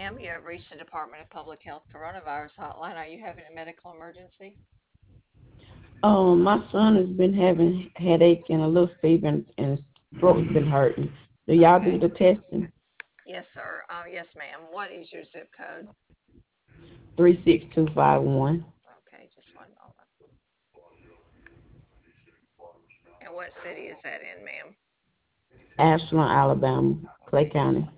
ma'am. You have reached the Department of Public Health Coronavirus Hotline. Are you having a medical emergency? My son has been having headache and a little fever, and his throat's been hurting. Do y'all do Okay. the testing? Yes, sir. Yes, ma'am. What is your zip code? 36251. Okay, just one moment. And what city is that in, ma'am? Ashland, Alabama, Clay Okay, just County.